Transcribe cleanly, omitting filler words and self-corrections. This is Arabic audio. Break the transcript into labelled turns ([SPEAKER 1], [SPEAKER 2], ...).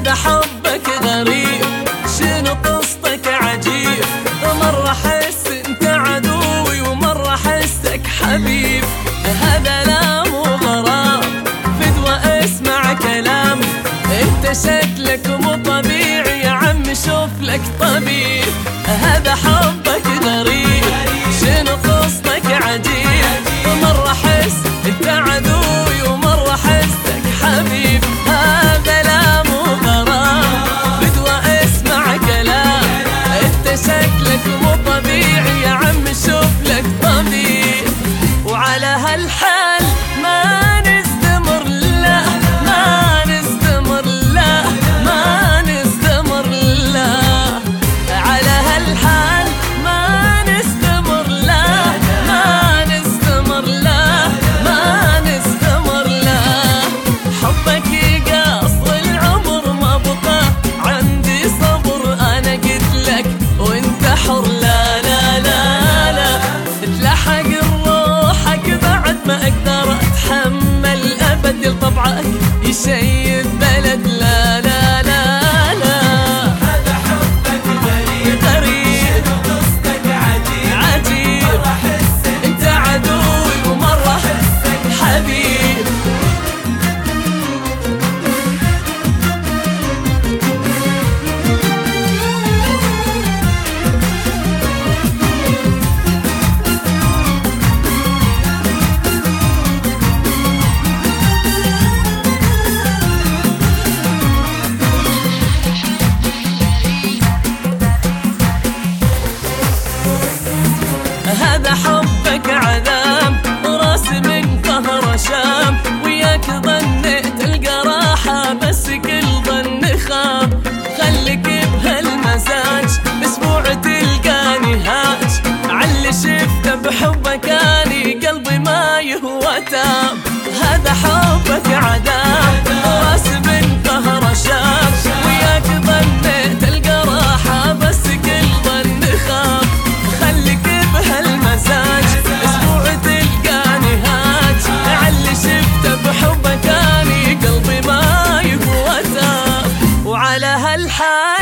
[SPEAKER 1] هذا حبك غريب، شنو قصتك عجيب، مرة احس انت عدوي ومرة احسك حبيب. هذا لا مو غرام، فدوى اسمع كلام، انت شكلك مو طبيعي يا عم شوف لك طبيب. هذا حبك غريب، شنو قصتك عجيب، مرة احس انت عدوي ومرة احسك حبيب. هذا لا مو غرام، بدوى اسمع كلام، انت شكلك مو طبيعي يا عم شوف لك طبيب. وعلى هالحال ما نستمر، لا ما نستمر، لا ما نستمر، لا على هالحال ما نستمر، لا ما نستمر، لا ما نستمر، لا. حبك يقص العمر ما بقى عندي صبر، انا قلت لك وانت حر، لا لا لا لا تلحق روحك بعد ما اقدر اتحمل ابد لطبعك يشيد بلد، لا لا لا لا.
[SPEAKER 2] هذا حبك غريب،
[SPEAKER 1] غريب
[SPEAKER 2] قصتك عجيب،
[SPEAKER 1] عجيب،
[SPEAKER 2] مرة احسك
[SPEAKER 1] انت عدوي ومرة
[SPEAKER 2] احسك
[SPEAKER 1] حبيب. هذا حبك عذاب، راسي من قهر شام، وياك ظنيت القراحة بس كل ظن خاب. خليك بهالمزاج اسبوع تلقاني هاج، عاللي شفته بحبك اني قلبي ما يهوى تاب. هذا حبك عذاب، راسي من قهر شام، وياك ظنيت القراحة بس كل ظن خاب. خليك بهالمزاج اسبوع تلقاني هاج، عاللي شفته بحبك اني قلبي ما يهوى تاب. وعلى هالحال